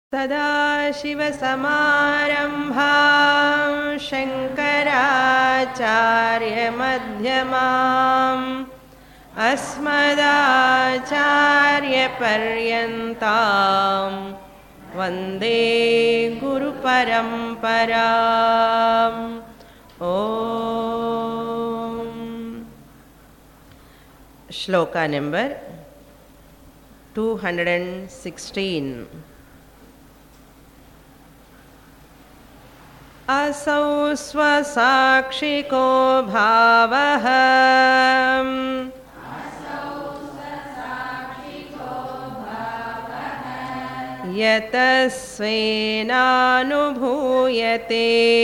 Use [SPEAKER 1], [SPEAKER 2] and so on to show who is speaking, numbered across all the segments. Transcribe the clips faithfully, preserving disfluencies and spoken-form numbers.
[SPEAKER 1] सदाशिवसमारम्भां शङ्कराचार्यमध्यमाम् अस्मदाचार्यपर्यन्तां वन्दे गुरुपरम्पराम् ॐ श्लोका नंबर two hundred sixteen. असौ स्वसाक्षिको भावः यतस्वेनानुभूयते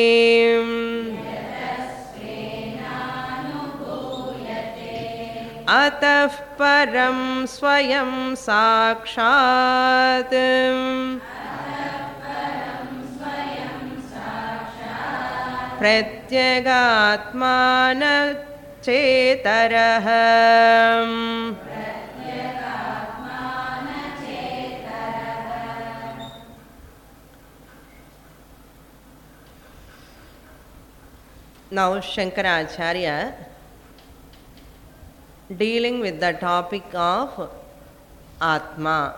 [SPEAKER 1] अतः परं स्वयं साक्षात् प्रत्यगात्मानचेतरः. Now Shankaracharya dealing with the topic of Atma.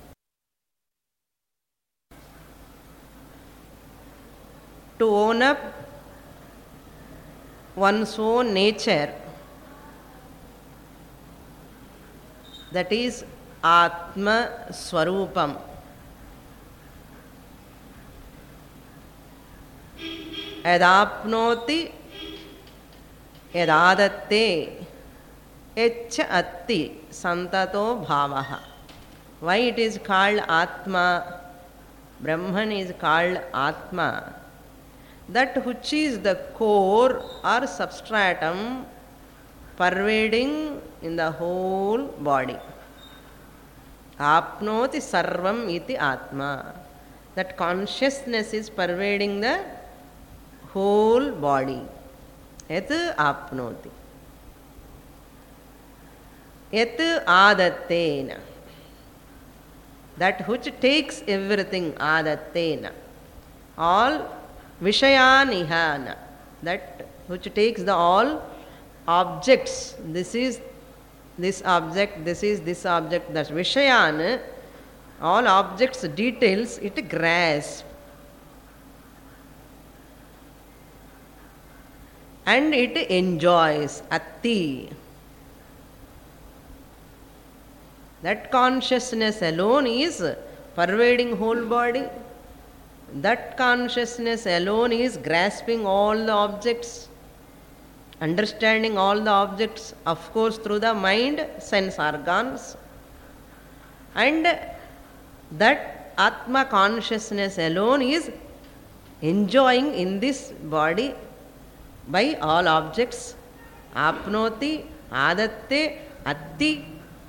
[SPEAKER 1] To own up one's own nature, that is Atma Swarupam. Yadapnoti yadadatte echa atti santato bhavaha. Why it is called Atma? Brahman is called Atma. That which is the core or substratum pervading in the whole body. Apnoti sarvam iti Atma. That consciousness is pervading the whole body. Yat apnoti. Yat adattena. That which takes everything, adattena. All Vishayanihana, that which takes the all objects. This is this object, this is this object, that's Vishayana. All objects, details, it grasps. And it enjoys, atti. That consciousness alone is pervading whole body. That consciousness alone is grasping all the objects, understanding all the objects, of course through the mind, sense organs. And that Atma consciousness alone is enjoying in this body by all objects. Apnoti, adatte, atti,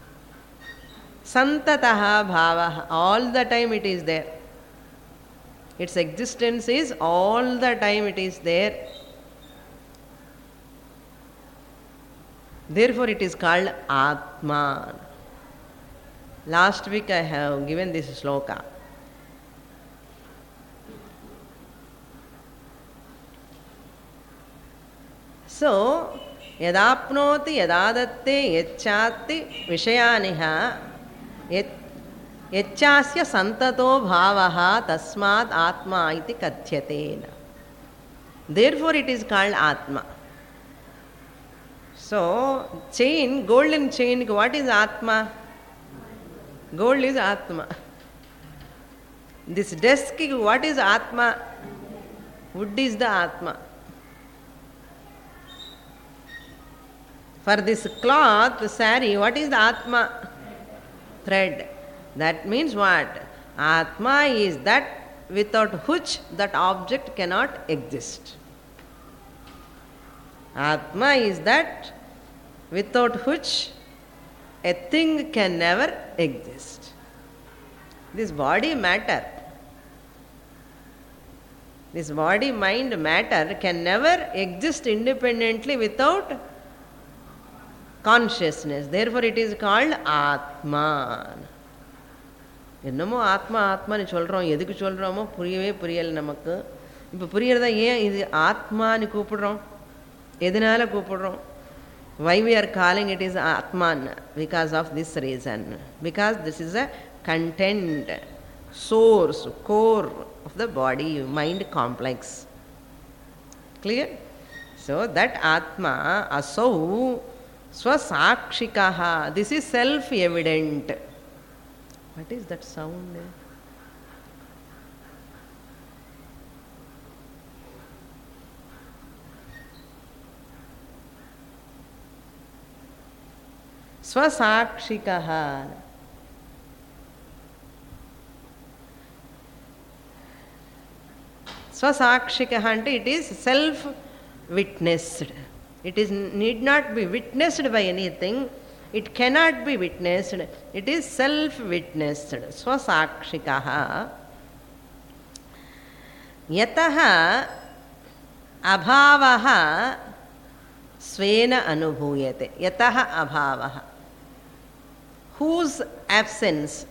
[SPEAKER 1] santataha bhavaha. All the time it is there. Its existence is all the time it is there. Therefore it is called Atma. Last week I have given this sloka. So, yadapnoti yadadatte yachati vishayaniha yat Yachasya santato bhavaha tasmat atma iti kathyatena. Therefore it is called Atma. So, chain, golden chain, what is Atma? Gold is Atma. This desk, what is Atma? Wood is the Atma. For this cloth, sari, what is the Atma? Thread. That means what? Atma is that without which that object cannot exist. Atma is that without which a thing can never exist. This body matter, this body mind matter can never exist independently without consciousness. Therefore it is called Atman. என்னமோ ஆத்மா ஆத்மான்னு சொல்கிறோம், எதுக்கு சொல்கிறோமோ புரியவே புரியலை நமக்கு. இப்போ புரியறதா ஏன் இது ஆத்மான்னு கூப்பிடுறோம், எதனால் கூப்பிடுறோம்? Why we are calling it is Atman? Because of this reason. Because this is a content, source, core of the body, mind complex. Clear? So that Atma, asau, swasakshikaha. This is self-evident. What is that sound? Swasakshikaha. Swasakshikaha ante it is self-witnessed. It is need not be witnessed by anything. It cannot be witnessed. It is self-witnessed. Swasakshikaha. Yataha abhavaha svena anubhuyate. Yataha abhavaha. Whose absence?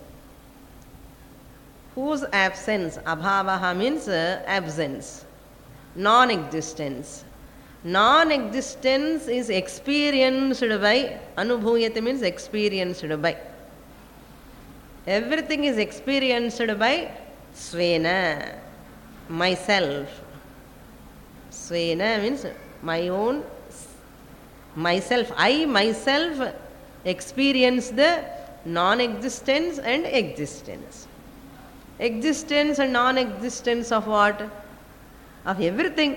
[SPEAKER 1] Whose absence? Abhavaha means uh, absence, non-existence. Non-existence is experienced by, anubhuyate means experienced by. Everything is experienced by svena, myself. Svena means my own, myself. I myself experience the non-existence and existence. Existence and non-existence of what? Of everything.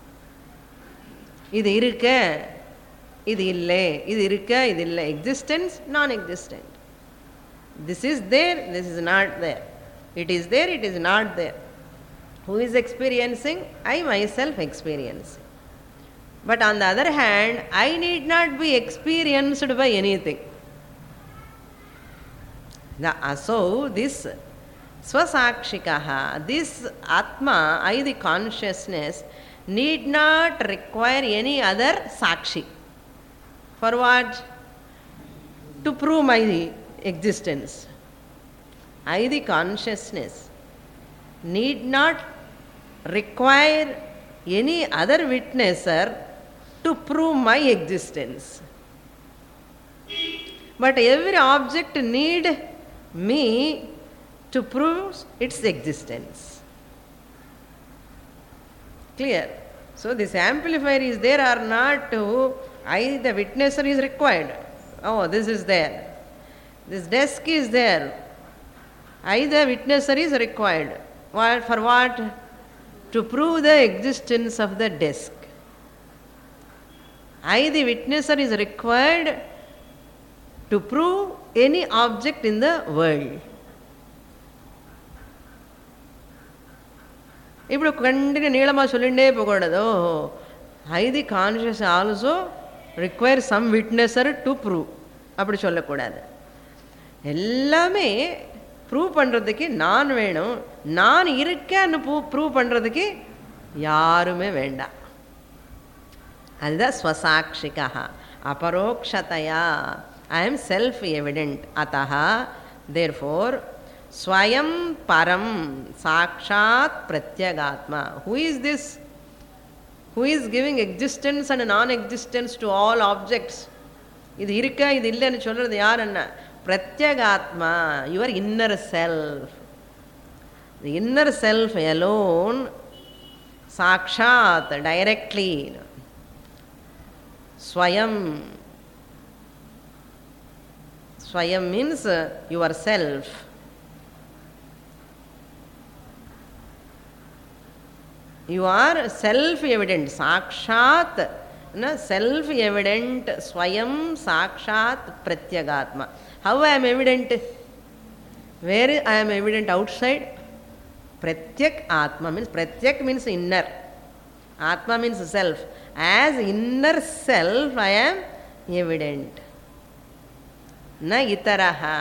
[SPEAKER 1] இது இருக்க, இது இல்லை, இது இருக்க, இது இல்லை. Existence, non-existent. This is there, this is not there. It is there, it is not there. Who is experiencing? I myself experiencing. But on the other hand, I need not be experienced by anything. The, so this Swasakshikaha, this Atma, I the consciousness, need not require any other Sakshi. For what? To prove my existence. I the consciousness need not require any other witnesser to prove my existence. But every object need me to prove its existence. Clear? So this amplifier is there or not, to I the witnesser is required. Oh, this is there. This desk is there. I the witnesser is required. What, for what? To prove the existence of the desk. I the witnesser is required to prove any object in the world. ఇప్పుడు continue నీளமாக சொல்லிண்டே போகக்கூடாது. Oh I the conscious also require some witnesser to prove, அப்படி சொல்லக்கூடாது. எல்லாமே prove பண்ணுறதுக்கு நான் வேணும். நான் இருக்கேன்னு ப்ரூ ப்ரூவ் பண்ணுறதுக்கு யாருமே வேண்டாம். அதுதான் ஸ்வசாட்சிகா. அபரோக்ஷதையா ஐ எம் செல்ஃப் எவிடென்ட். அத்தஹ therefore Swayam Param Sakshat Pratyagatma. Who is this? Who is giving existence and non-existence to all objects? இது இருக்க இது இல்லைன்னு சொல்றது யார்? என்ன? Pratyagatma, your inner self. The inner self alone, Sakshat, directly. Swayam. Swayam means yourself. You are self-evident. Sakshat, no, self-evident. Swayam Sakshat Pratyagatma. How I am evident? Where I am evident? Outside. Pratyak Atma means, Pratyak means inner. Atma means self. As inner self I am evident. Na itaraha.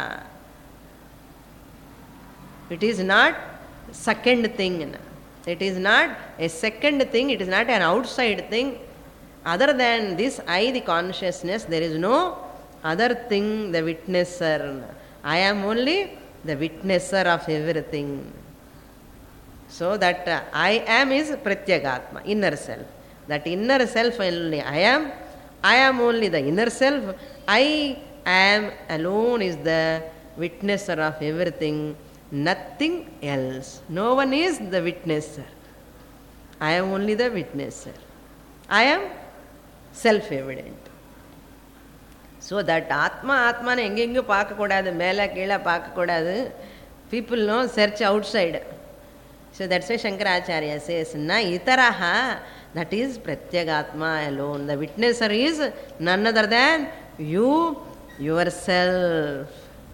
[SPEAKER 1] It is not second thing. It is not a second thing, it is not an outside thing. Other than this, I, the consciousness, there is no other thing, the witnesser. I am only the witnesser of everything. So that uh, I am is Pratyagatma, inner self. That inner self only I am. I am only the inner self. I am alone is the witnesser of everything. Nothing else. No one is the witnesser. I am only the witnesser. I am self-evident. So that Atma, Atma ne engengu paakakodadu, mela keela paakakodadu. People know search outside. So that's why Shankaracharya says, na itaraha, that is Pratyagatma alone. The witnesser is none other than you, yourself.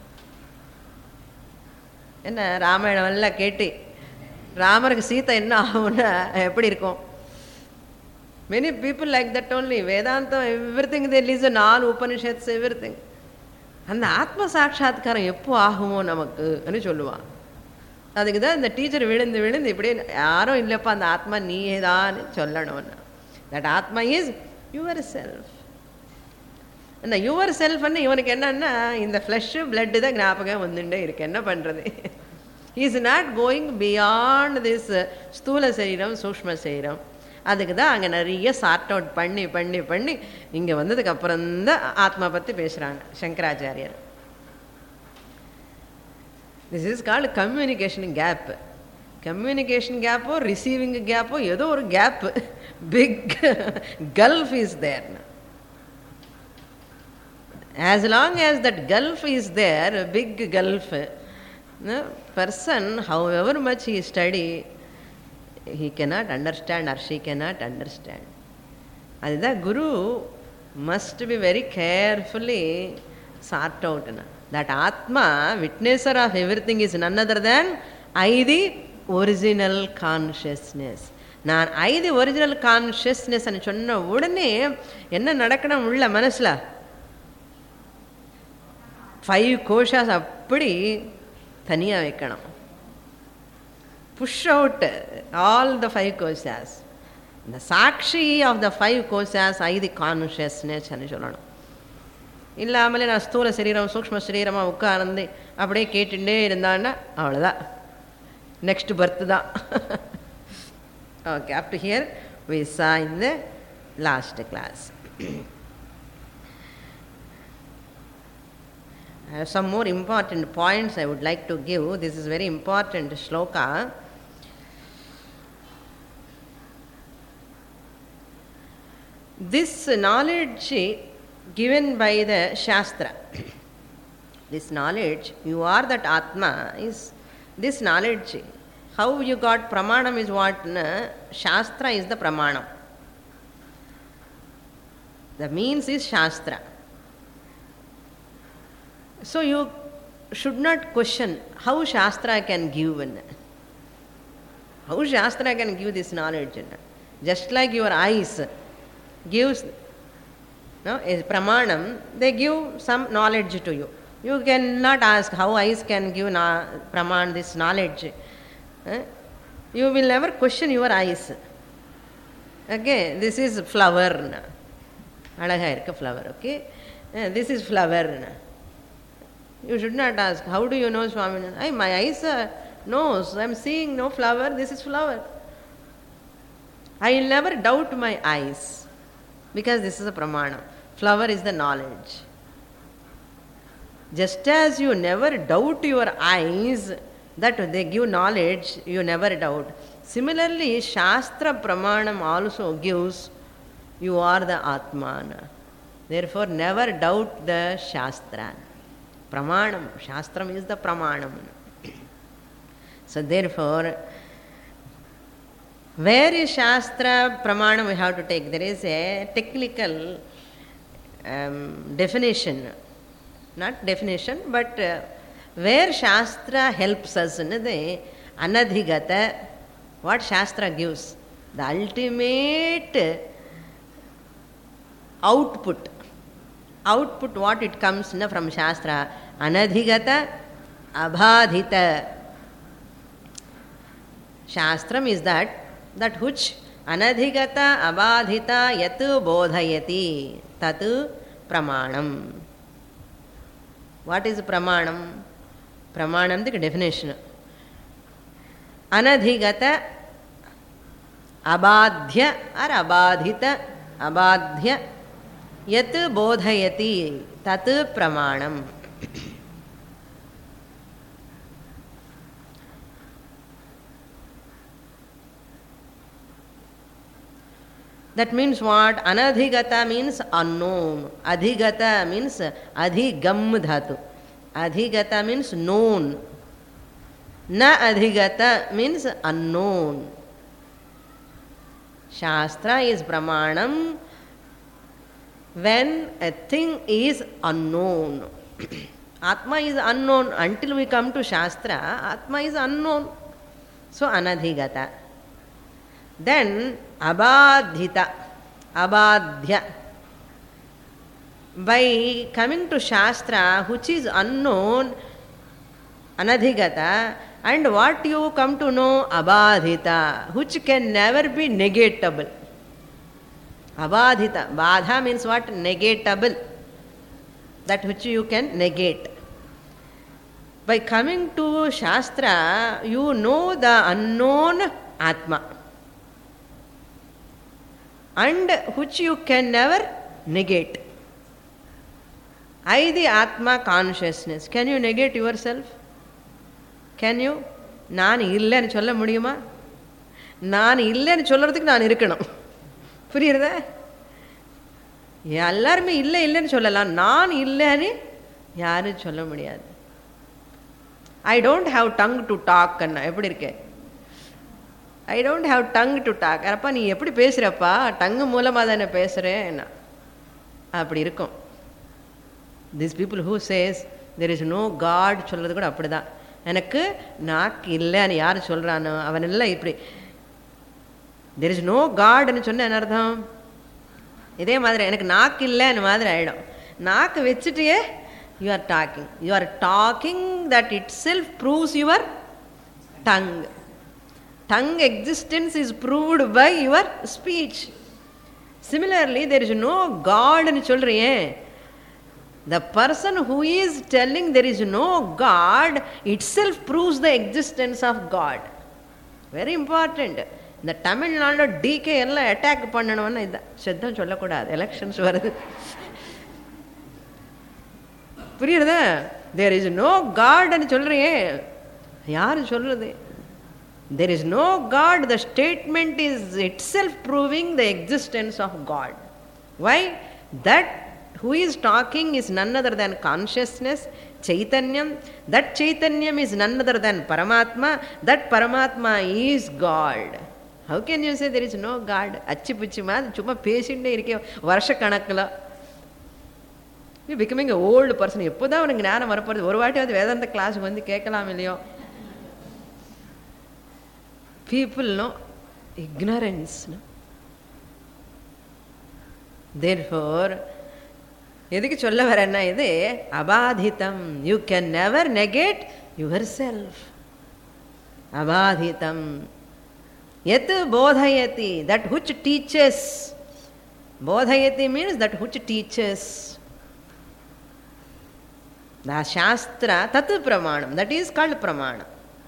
[SPEAKER 1] என்ன ராமாயணம் எல்லாம் கேட்டு ராமருக்கு சீத்தை என்ன ஆகும்னா எப்படி இருக்கும்? Many people like that only. Vedanta, everything they listen, all Upanishads, everything. அந்த ஆத்ம சாட்சாத்காரம் எப்போ ஆகுமோ நமக்கு అని சொல்லுவான். அதுக்கு தான் இந்த டீச்சர் விழுந்து விழுந்து இப்படியே யாரும் இல்லைப்பா அந்த ஆத்மா நீயே தான் சொல்லணும்னா. That atma is your self. அந்த யுவர் செல்ஃப்னு இவனுக்கு என்னன்னா இந்த ஃப்ளஷ் பிளட்டு தான் ஞாபகம் வந்துட்டே இருக்கு. என்ன பண்ணுறது? He is not going beyond this ஸ்தூல சரீரம் சூக்ஷ்ம சரீரம். அதுக்கு தான் அங்கே நிறைய சார்ட் அவுட் பண்ணி பண்ணி பண்ணி இங்கே வந்ததுக்கு அப்புறம்தான் ஆத்மா பற்றி பேசுகிறாங்க சங்கராச்சாரியர். This is called communication gap. Communication கேப்போ ரிசீவிங் கேப்போ ஏதோ ஒரு gap, big gulf is there. As long as that gulf is there, a big gulf, no, person, however much he study, he cannot understand or she cannot understand. And the Guru must be very carefully sought out. That Atma, witnesser of everything, is none other than I, the original consciousness. நான் I, the original consciousness అని சொன்ன உடனே என்ன நடக்கணும் உள்ள மனசில்? Five கோஷாஸ் அப்படி தனியாக வைக்கணும். Push out all the five koshas. இந்த சாட்சி of the five koshas I the consciousness అని சொல்லணும். இல்லாமலே நான் ஸ்தூல சரீரம் சூக்ஷ்ம சரீரமாக உட்கார்ந்து அப்படியே கேட்டுட்டே இருந்தான்னா அவ்வளோதான், நெக்ஸ்ட் பர்த் தான். Okay, up to here we saw in the last class. I have some more important points I would like to give. This is very important shloka. This knowledge given by the Shastra, this knowledge, you are that Atma, is this knowledge. How you got pramanam is what? Na? Shastra is the pramanam. The means is Shastra. So you should not question how Shastra can give. How Shastra can give this knowledge. Just like your eyes gives, no, is pramanam, they give some knowledge to you. You cannot ask how eyes can give na, praman this knowledge. Eh? You will never question your eyes. Okay, this is flower. Alaga irukku flower. Okay, eh, this is flower. You should not ask, how do you know, Swami? Hey, my eyes uh, knows, I am seeing no flower, this is flower. I will never doubt my eyes, because this is a pramana. Flower is the knowledge. Just as you never doubt your eyes, that they give knowledge, you never doubt. Similarly, Shastra pramanam also gives, you are the Atmana. Therefore, never doubt the Shastra. Pramanam, Shastram is the pramanam. So therefore, where is Shastra pramanam we have to take? There is a technical um, definition, not definition, but uh, where Shastra helps us in the anadhigata, what Shastra gives, the ultimate output. Output, what it comes na, from Shastra, anadhigata abhadhita. Shastram is that, that which anadhigata abhadhita yatu bodhayati tatu pramanam. What is pramanam? Pramanamdhika definition. Anadhigata, abadhya or abadhita, abadhya, yat bodhayati, tat pramanam. That means what? Anadhigata means unknown. Adhigata means adhigam dhatu. Adhigata means known. Na adhigata means unknown. Shastra is pramanam when a thing is unknown. Atma is unknown. Until we come to Shastra, Atma is unknown. So anadhigata. Then abadhita, abadhya. By coming to Shastra, which is unknown, anadhigata, and what you come to know, abadhita, which can never be negatable. Abadhita, badha means what? Negatable. That which you can negate. By coming to Shastra, you know the unknown Atma, and which you can never negate. I, the Atma consciousness. Can you negate yourself? Can you? நான் இல்லைன்னு சொல்ல முடியுமா? நான் இல்லைன்னு சொல்றதுக்கு நான் இருக்கணும். புரியுறதா? எல்லாருமே இல்லை இல்லைன்னு சொல்லலாம். நான் இல்லைன்னு யாரும் சொல்ல முடியாது. I don't have tongue to talk அண்ணா. எப்படி இருக்கே? I don't have tongue to talk. அப்பா நீ எப்படி பேசுறப்பா? டங்கு மூலமாக தானே பேசுகிறேன். அப்படி இருக்கும். These people who says there is no God சொல்கிறது கூட அப்படி தான். எனக்கு நாக்கு இல்லைன்னு யார் சொல்கிறானோ அவன் எல்லாம் இப்படி there is no Godன்னு சொன்ன என்ன அர்த்தம்? இதே மாதிரி எனக்கு நாக்கு இல்லைன்னு மாதிரி ஆகிடும். நாக்கு வச்சுட்டே you are talking. You are talking that itself proves your tongue. Tongue existence is proved by your speech. Similarly, there is no God ன்னு சொல்றியே. The person who is telling there is no God itself proves the existence of God. Very important. இந்த Tamil Nadu decay எல்லாம் attack பண்ணணும்னு இதான் சத்தம் சொல்லக்கூடாது. Elections வருது. புரியுறதா? there is no God ன்னு சொல்றியே. யாரு சொல்றது? There is no God. The statement is itself proving the existence of God. Why? That who is talking is none other than consciousness, Chaitanyam. That Chaitanyam is none other than Paramatma. That Paramatma is God. How can you say there is no God? Achi puchi maad chuma பேசிட்டே இருக்கே வருஷ கணக்குல. You becoming an old person. எப்போதான் உனக்கு ஞானம் வரப்போறது? ஒரு வாட்டியாவது வேதாந்த கிளாஸுக்கு வந்து கேட்கலாம் இல்லையோ? People know ignorance. No? Therefore, எதுக்கு சொல்ல வரேன்னா இது அபாதிதம். You can never negate yourself. அபாதிதம். எத் போதயதி, that which teaches. போதயதி means that which teaches. The Shastra, tat pramanam. That is called pramanam.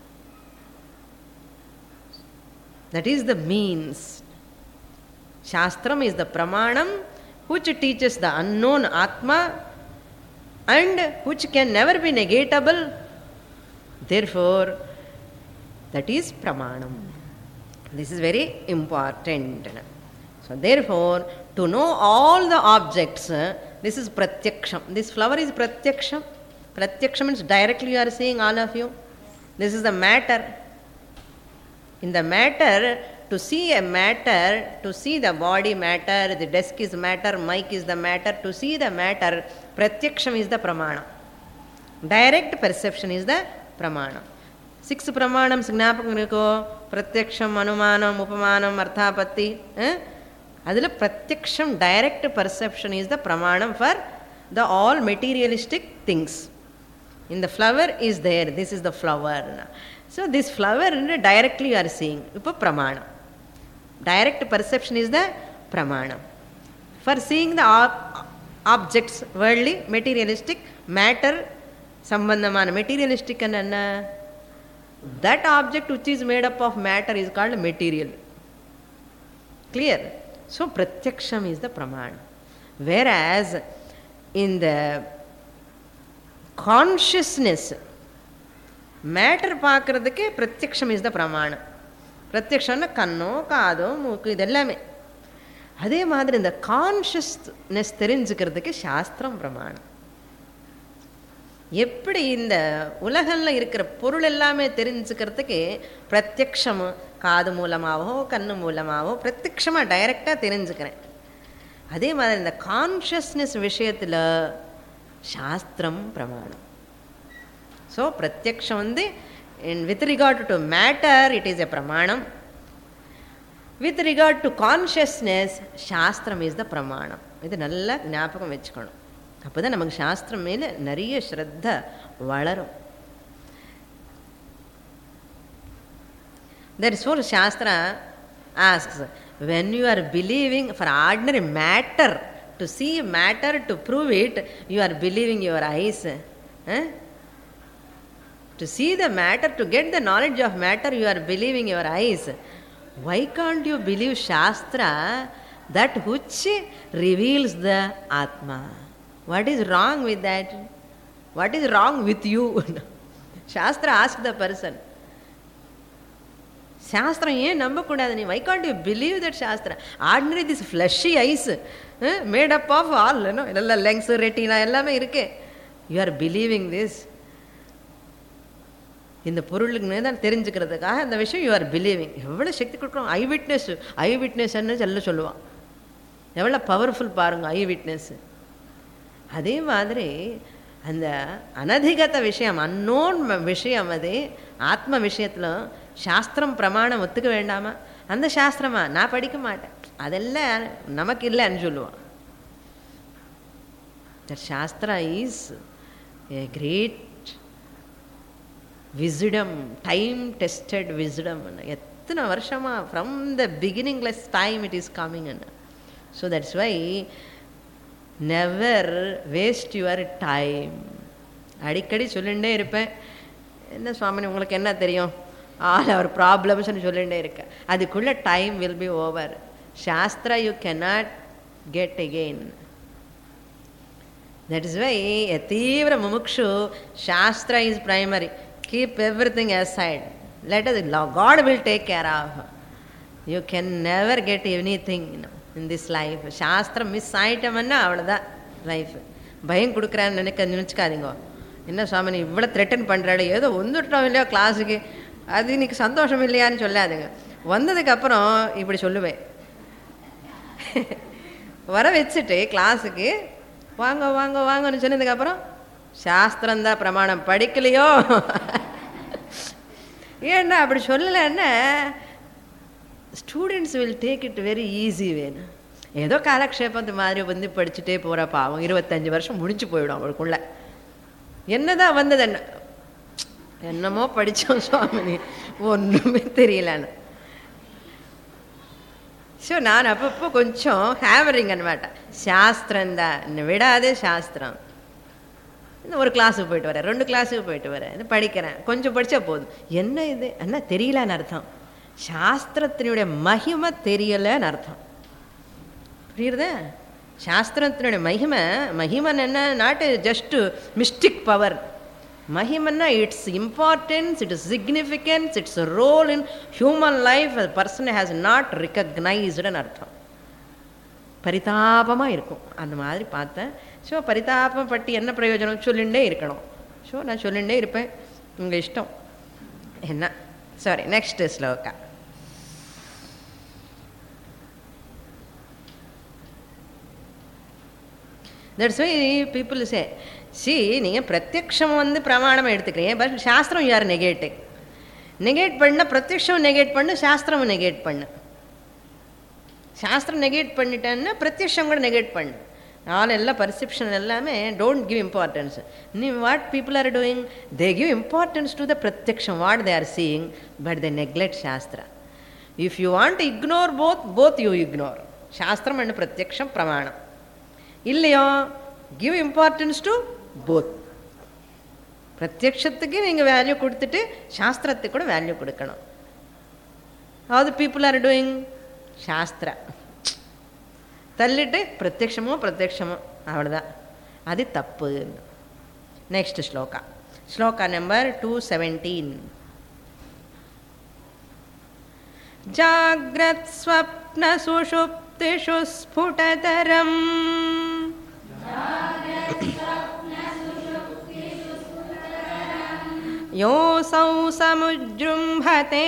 [SPEAKER 1] That is the means. Shastram is the pramanam which teaches the unknown Atma and which can never be negatable. Therefore, that is pramanam. This is very important. So, therefore, to know all the objects, this is pratyaksham. This flower is pratyaksham. Pratyaksham means directly you are seeing, all of you. This is the matter. In the matter, to see a matter, to see the body matter, the desk is matter, mic is the matter, to see the matter, pratyaksham is the pramana. Direct perception is the pramana. Six pramanams gnapakam irukko, pratyaksham, anumanam, upamanam, arthapatti. Adila pratyaksham, direct perception is the pramanam for the all materialistic things. In the flower is there, this is the flower. So this flower directly you are seeing. Ipo pramana. Direct perception is the pramana. For seeing the ob- objects, worldly, materialistic, matter, சம்பந்தமான materialistic என்ன? That object which is made up of matter is called material. Clear? So pratyaksham is the pramana. Whereas in the consciousness, matter பார்க்கறதுக்கு pratyaksham is the pramana. பிரத்யக்ஷம்னா கண்ணோ காதோ மூக்கு இதெல்லாமே. அதே மாதிரி இந்த கான்ஷியஸ்னஸ் தெரிஞ்சுக்கிறதுக்கு சாஸ்திரம் பிரமாணம். எப்படி இந்த உலகில் இருக்கிற பொருள் எல்லாமே தெரிஞ்சுக்கிறதுக்கு பிரத்யக்ஷம் காது மூலமாகவோ கண்ணு மூலமாகவோ பிரத்யக்ஷமாக டைரெக்டாக தெரிஞ்சுக்கிறேன். அதே மாதிரி இந்த கான்ஷியஸ்னஸ் விஷயத்தில் சாஸ்திரம் பிரமாணம். ஸோ பிரத்யக்ஷம் வந்து with regard to matter it is a pramanam. With regard to consciousness சாஸ்திரம் is the pramanam. இது நல்லா ஞாபகம் வச்சுக்கணும். அப்போ தான் நமக்கு சாஸ்திரம் மேலே நிறைய ஸ்ரத்த வளரும். Therefore Shastra asks, when you are believing for ordinary matter, to see matter, to prove it, you are believing your eyes. Eh? To see the matter, to get the knowledge of matter, you are believing your eyes. Why can't you believe Shastra, that which reveals the Atma? What is wrong with that? What is wrong with you? Shastra asked the person. Shastra ஏன் நம்பக்கூடாது நீ? Why can't you believe that Shastra? Ordinary this fleshy eyes, eh, made up of all, you know, எல்லா lens, retina எல்லாமே இருக்கு. You are believing this. இந்த பொருளுக்கு தான் தெரிஞ்சுக்கிறதுக்காக அந்த விஷயம் யூ ஆர் பிலீவிங். எவ்வளோ சக்தி கொடுக்குறோம். ஐ விட்னஸ், ஐ விட்னஸ்ன்னு சொல்ல சொல்லுவான். எவ்வளோ பவர்ஃபுல் பாருங்க ஐ விட்னஸ். அதே மாதிரி அந்த அனதிகத விஷயம், அன்னோன் விஷயம், அது ஆத்ம விஷயத்தில் சாஸ்திரம் பிரமாணம் ஒத்துக்க வேண்டாமா? அந்த சாஸ்திரமா நான் படிக்க மாட்டேன், அதெல்லாம் நமக்கு இல்லைன்னு சொல்லுவான். That shastra is a great wisdom, time tested wisdom. எத்தனை வருஷமா from the beginningless time it is coming. So that's why never waste your time. அடிக்கடி சொல்லிகிட்டே இருப்பேன், என்ன சுவாமி உங்களுக்கு என்ன தெரியும், ஆல் அவர் ப்ராப்ளம்ஸ்ன்னு சொல்லிகிட்டே இருக்கேன். அதுக்குள்ளே time will be over. Shastra you cannot get again. That is why a தீவிர முமுக்ஷு shastra is primary. Keep everything aside. Let us, God will take care of. You can never get anything, you know, in this life. சாஸ்திரம் miss ஆயிட்டோம்னா அவ்வளோதான் life. பயம் கொடுக்குறான்னு நினைக்க நினச்சிக்காதீங்க. என்ன சுவாமி இவ்வளோ த்ரெட்டன் பண்ணுறாள், ஏதோ வந்துட்டோம் இல்லையோ கிளாஸுக்கு, அது இன்னைக்கு சந்தோஷம் இல்லையான்னு சொல்லாதுங்க. வந்ததுக்கப்புறம் இப்படி சொல்லுவேன், வர வச்சுட்டு கிளாஸுக்கு வாங்க வாங்க வாங்கன்னு சொன்னதுக்கப்புறம் சாஸ்திரம்தான் பிரமாணம், படிக்கலையோ. ஏன்னா அப்படி சொல்லலைன்னா students will take it very easy. வேணும் ஏதோ காலக்ஷேபத்து மாதிரி வந்து படிச்சுட்டே போகிற பாவம் இருபத்தஞ்சி வருஷம் முடிஞ்சு போயிடும் அவளுக்குள்ள. என்னதான் வந்தது, என்ன என்னமோ படித்தோம் சுவாமினி, ஒன்றுமே தெரியலன்னு. ஸோ நான் அப்பப்போ கொஞ்சம் ஹேமரிங் அன்மாட்டேன், சாஸ்திரம்தான் இன்னும் விடாதே சாஸ்திரம். ஒரு கிளாஸுக்கு போயிட்டு வரேன், ரெண்டு கிளாஸுக்கு போயிட்டு வரேன், படிக்கிறேன், கொஞ்சம் படித்தா போதும். என்ன இது என்ன தெரியலன்னு அர்த்தம், சாஸ்திரத்தினுடைய மகிமை தெரியலைன்னு அர்த்தம். புரியுறதா? சாஸ்திரத்தினுடைய மகிமை, மகிமன் என்ன, நாட் ஜஸ்ட் மிஸ்டிக் பவர். மகிமன்னா its importance, its significance, its role in human life a person has not recognizedன்னு அர்த்தம். பரிதாபமாக இருக்கும் அந்த மாதிரி பார்த்தேன். ஸோ பரிதாபம் பற்றி என்ன பிரயோஜனம், சொல்லிகிட்டே இருக்கணும். ஸோ நான் சொல்லிகிட்டே இருப்பேன், உங்கள் இஷ்டம் என்ன. Sorry, next sloka. That's why people say, see நீங்கள் பிரத்யக்ஷம் வந்து பிரமாணமாக எடுத்துக்கிறீங்க, பட் சாஸ்திரம் யார் நெகேட்டிங். நெகேட் பண்ண பிரத்யக்ஷம் நெகேட் பண்ணு, சாஸ்திரம் நெகேட் பண்ணு. சாஸ்திரம் நெகேட் பண்ணிட்டேன்னா பிரத்யக்ஷம் கூட நெகேட் பண்ணு. ஆல் எல்லாம் பர்செப்ஷன் எல்லாமே டோன்ட் கிவ் இம்பார்ட்டன்ஸ். நீ what people are doing, they give importance to the பிரத்யக்ஷம் what they are seeing, but they neglect shastra. If you want to ignore both, both you ignore. சாஸ்திரம் and பிரத்யக்ஷம் பிரமாணம் இல்லையோ, give importance to both. பிரத்யக்ஷத்துக்கு நீங்கள் value கொடுத்துட்டு சாஸ்திரத்துக்கு கூட வேல்யூ கொடுக்கணும். how the people are doing சாஸ்திர தள்ளிட்டு பிரத்யக்ஷமோ பிரத்யக்ஷமோ அவ்வளோதான். அது தப்பு. Next sloka, sloka number two seventeen. ஜாக்ரத் ஸ்வப்ன சுஷுப்திஷு ஸ்புடதரம் யோசௌ சமுஜ்ரும்பதே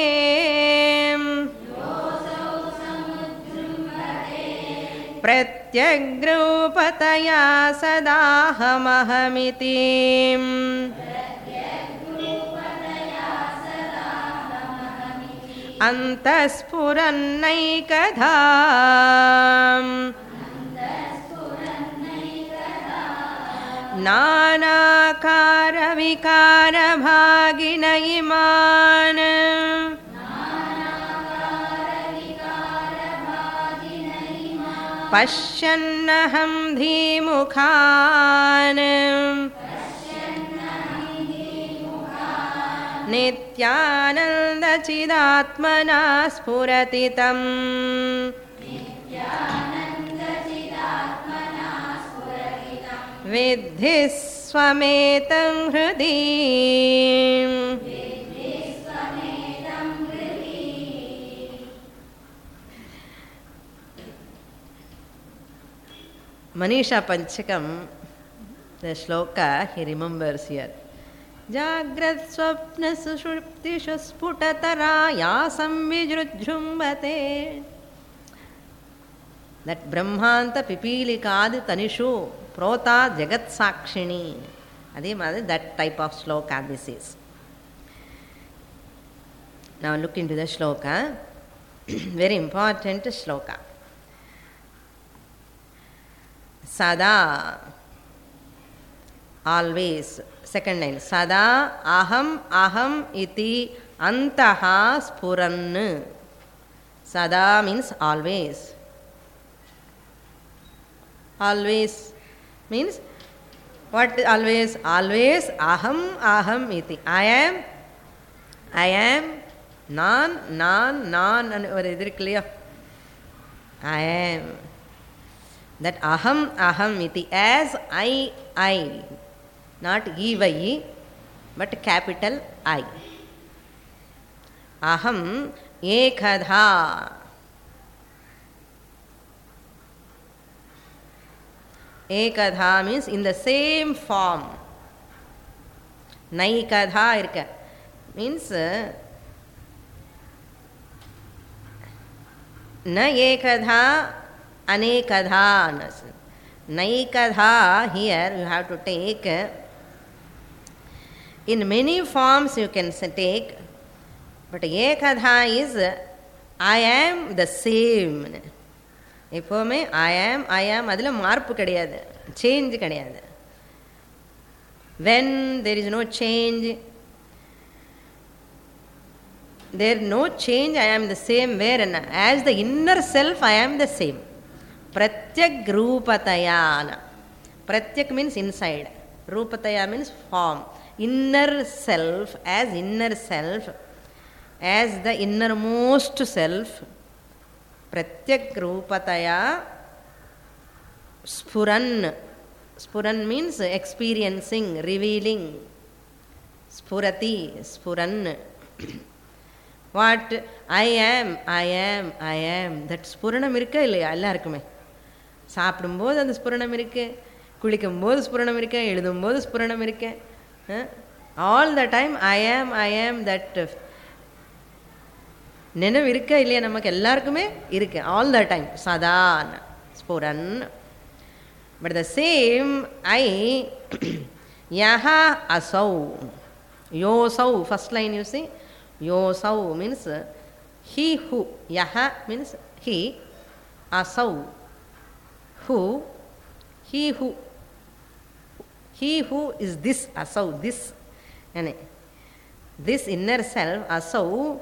[SPEAKER 1] பிரத்யக்ரூபதயா சதாஹமஹமிதி அந்தஸ்ஃபுரன்னைகதா நானாகார விகார பாகின இமான் பஷ்யன்னஹம் தீமுகான் நித்யானந்தசிதாத்மனா ஸ்புரதி தம் வித்தி ஸ்வமேதம் ஹ்ருதி. Manisha Panchakam, the shloka he remembers here. Jagrat swapna sushuptisha sputatara yasam vijrujhumbate. That Brahmanta pipilikadi tanishu prota jagat sakshini. Adhe madhe that type of shloka this is. Now look into the shloka. Very important shloka. Sada, always. Second line, sada aham aham iti antaha spuran. Sada means always. Always means what? Always, always aham aham iti. I am, I am, nan, nan, nan, and very clear. I am. That aham aham iti, as I, I, not evai, but capital I. Aham ekadha. Ekadha means in the same form. Naikadha irka means na ekadha anekadha. Naikadha here you have to take in many forms you can take, but ekadha is I am the same. எப்போவுமே I am I am அதில் மார்ப்பு கிடையாது, change கிடையாது. when there is no change, there no change, I am the same. Where as the inner self I am the same. Pratyak rupatayana. Pratyak means inside, rupataya means form. Inner self, as inner self, as the innermost self. Pratyak rupataya spuran. Spuran means experiencing, revealing. Spurati, spuran. What? I am, I am, I am. That spuranam irukka illaya ellarkume. சாப்பிடும்போது அந்த ஸ்புரணம் இருக்கு, குளிக்கும் போது ஸ்புரணம் இருக்கு, எழுதும் போது ஸ்புரணம் இருக்கு. All the time I ஆம் ஐ ஆம் தட் நினைவு இருக்க இல்லையா? நமக்கு எல்லாருக்குமே இருக்கு ஆல் த டைம். சதான் ஸ்புரன். பட் த சேம் ஐ யஹ அசௌ யோசௌ. ஃபர்ஸ்ட் லைன் யூ see யோசௌ means he who. யஹ means he. அசௌ who. he who. he who is this asau, this yani this inner self asau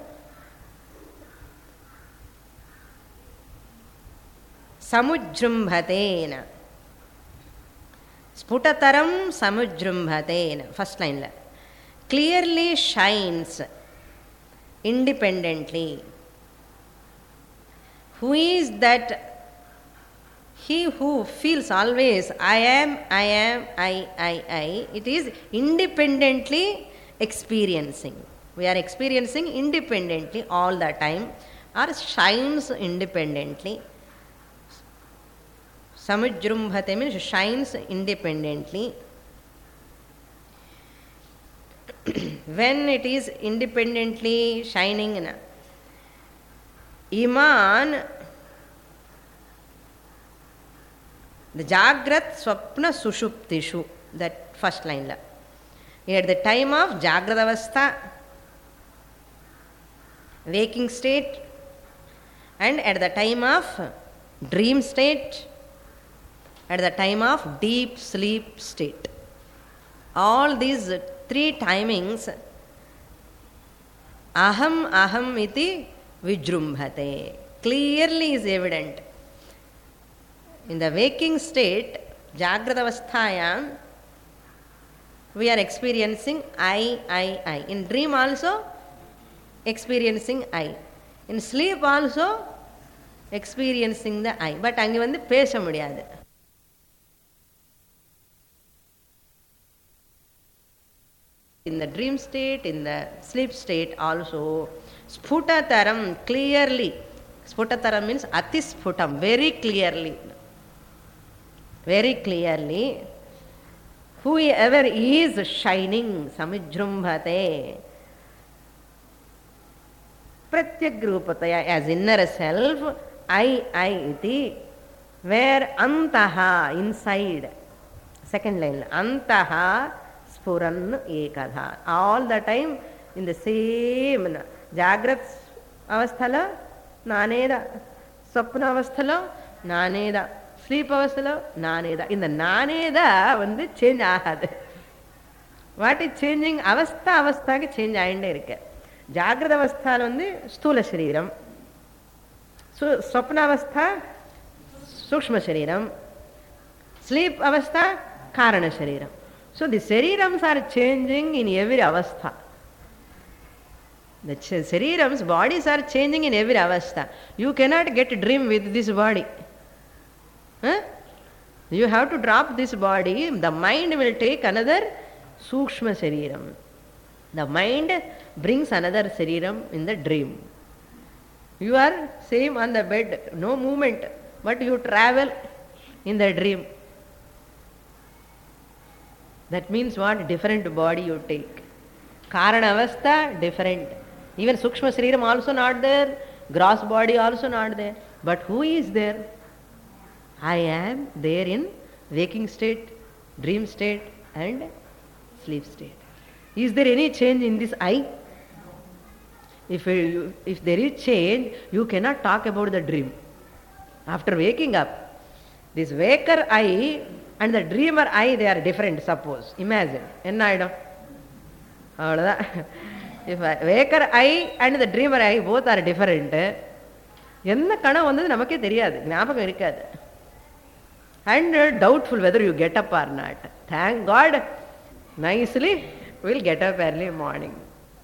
[SPEAKER 1] samujrumbhatena. Sputataram samujrumbhatena. First line la clearly shines independently. Who is that? He who feels always I am, I am, I, I, I, it is independently experiencing. We are experiencing independently all the time, or shines independently. Samujrumbhate means shines independently. When it is independently shining, Iman, the Jagrat Swapna Sushuptishu, that first line. At the time of Jagrat Avastha, waking state, and at the time of dream state, at the time of deep sleep state. All these three timings, aham aham iti vijrumbhate, clearly is evident. In the waking state, Jagrata Avasthayam, we are experiencing I, I, I. In dream also, experiencing I. In sleep also, experiencing the I. But அங்கே வந்து பேச முடியாது. In the dream state, in the sleep state also, Sputataram, clearly. Sputataram means Atisputam, very clearly. Very clearly, whoever is shining, samijrumbhate, pratyagrupataya, as inner self, I, I iti, where antaha, inside, second line, antaha spuran ekadha, all the time in the same, Jagrat avasthala, naneda, Swapna avasthala, naneda, sleep avasthala, naneda. In the naneda, வந்து change ஆகாது. What is changing? அவஸ்தா அவஸ்தாக்கு change ஆகிட்டே இருக்கு. ஜாகிரத அவஸ்தாவில் வந்து ஸ்தூல சரீரம், ஸ்வப்ன அவஸ்தா சூக்ஷ்ம சரீரம், sleep avastha, karana shariram. So the sharirams are changing in every avastha. The sharirams, bodies are changing in every avastha. You cannot get dream with this body. Huh? You have to drop this body. The mind will take another sukshma shariram. The mind brings another shariram in the dream. You are same on the bed, no movement, but you travel in the dream. That means what? Different body you take. Karana avastha, different. Even sukshma shariram also not there, gross body also not there. But who is there? I am there in waking state, dream state and sleep state. Is there any change in this I? If, you, if there is change, you cannot talk about the dream. After waking up, this waker I and the dreamer I, they are different, suppose. Imagine. Enna idam? If waker I and the dreamer I both are different, enna kana vandhu namakke theriyadu, ஞாபகம் இருக்காது. And doubtful whether you get up or not. Thank God, nicely we'll get up early morning.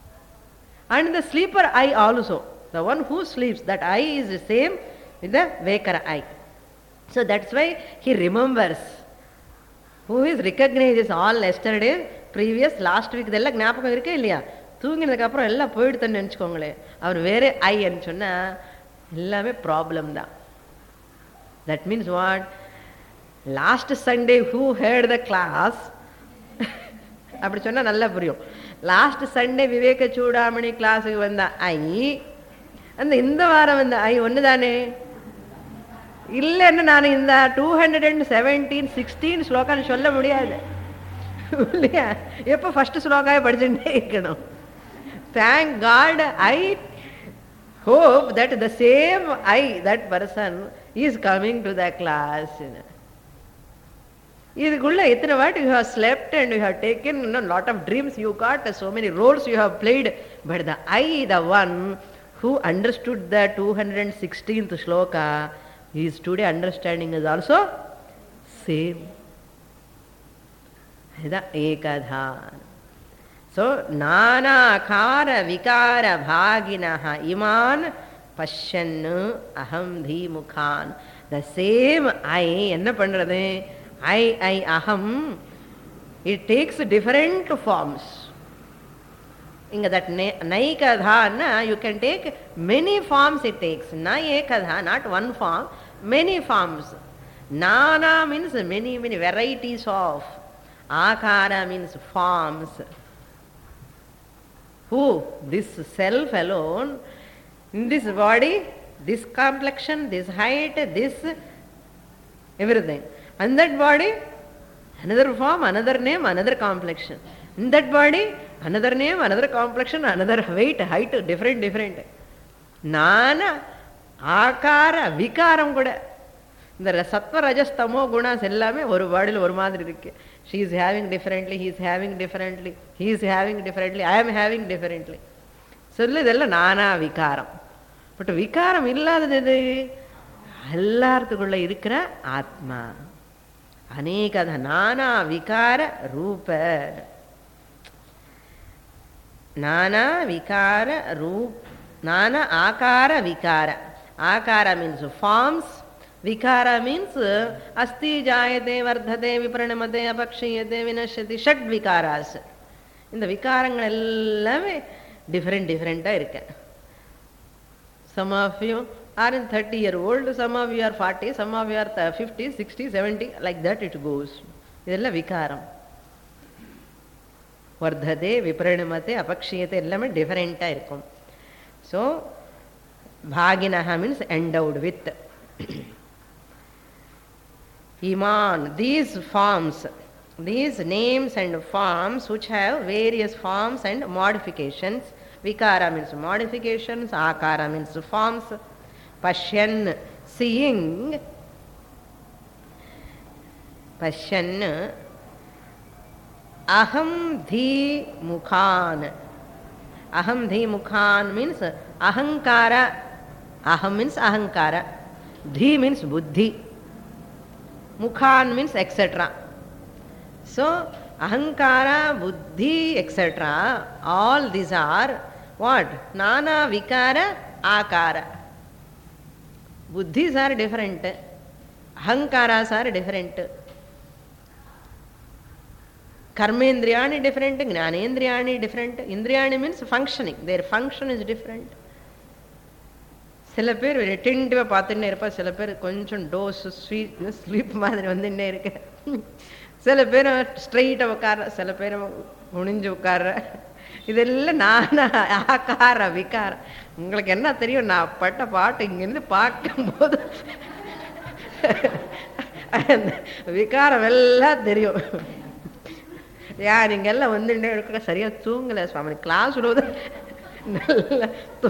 [SPEAKER 1] And the sleeper I also, the one who sleeps, that I is the same with the waker I. So that's why he remembers. Who is recognizes all yesterday, previous, last week, இதெல்லாம் ஞாபகம் இருக்கே இல்லையா? தூங்கினதுக்கு அப்புறம் எல்லாம் போயிடுதுன்னு நினச்சிக்கோங்களேன். அவர் வேற ஐன்னு சொன்னா எல்லாமே problem தான். That means what? Last Sunday who heard the class, அப்படி சொன்னா நல்லா புரியும். லாஸ்ட் சண்டே விவேக சூடாமணி கிளாஸுக்கு வந்த ஐ, அந்த இந்த வாரம் வந்த ஐ ஒன்று தானே இல்லைன்னு நான் இந்த two hundred and seventeen sixteen ஸ்லோகான்னு சொல்ல முடியாது இல்லையா? எப்போ ஃபர்ஸ்ட் ஸ்லோகாவை படிச்சுட்டே இருக்கணும். Thank God, I hope that the same I, that person is coming to the class. இதுக்குள்ள எத்தனை வாட்டி you have slept and you have taken you know, lot of dreams you got, so many roles you have played, but the I, the one who understood the two hundred sixteenth shloka, his today understanding is also same. Ekadha. So, nanakara vikara bhaginaha iman pashyannu aham dhimukhan. The same I, enna pandrathu? I, I, aham, it takes different forms. Inga that naikadha, you can take many forms it takes. Naikadha, not one form, many forms. Nana means many, many varieties of. Akara means forms. Who? This self alone, in this body, this complexion, this height, this everything. And that body, another form, another name, another complexion. In that body, another name, another complexion, another weight, height, different, different. Nana, akara, vikaram kuda. The sattva, rajas, tamo, gunas ellame oru body oru madri irukke. She is having differently, he is having differently, he is having differently, I am having differently. So, idella nana vikaram. But vikaram illadhu edu? Ellarthukulla irukkira atma. Anekadha nana vikara rupa. Nana vikara rupa. Nana akara vikara. Akara means forms. Vikara means asti jayate vardhate vipranamate apakshiyate vinashyati षड vikaras. இந்த விகாரங்கள் எல்லாமே different different ஆ இருக்கு. Some of you are in thirty year old, some of you are forty, some of you are fifty, sixty, seventy, like that it goes. இதெல்லாம் விகாரம். வர்ததே விப்ரணமதே அபக்ஷியதே எல்லாமே different ஆ இருக்கும். So bhaginaha means endowed with. Iman, these forms, these names and forms which have various forms and modifications. Vikara means modifications, akara means forms. Pashyan, seeing. Pashyan, aham dhi mukhan. Aham dhi mukhan means ahankara. Aham means ahankara. Dhi means buddhi. Mukhan means et cetera. So, ahankara, buddhi, et cetera. All these are what? Nana vikara, akara. Buddhis are different. Ahankaras are different. Karmendriyani different, Gnanendriyani different. Indriyani means functioning. Their function is different. சில பேர் ரெட்டெண்டிவாக பார்த்துன்னே இருப்பா, சில பேர் கொஞ்சம் dose sweet sleep மாதிரி வந்துன்னே இருக்கு. சில பேர் ஸ்ட்ரெயிட்டாக உட்கார, சில பேர் குனிஞ்சு உட்கார. இதெல்லாம் நானா ஆக்கார விகார. உங்களுக்கு என்ன தெரியும்? நான் பட்ட பாட்டு இங்கேருந்து பார்க்கும்போது விகாரம் எல்லாம் தெரியும். யா நீங்கள் எல்லாம் வந்துட்டே இருக்க சரியா தூங்கலை சுவாமி, கிளாஸ் விடுவது நல்ல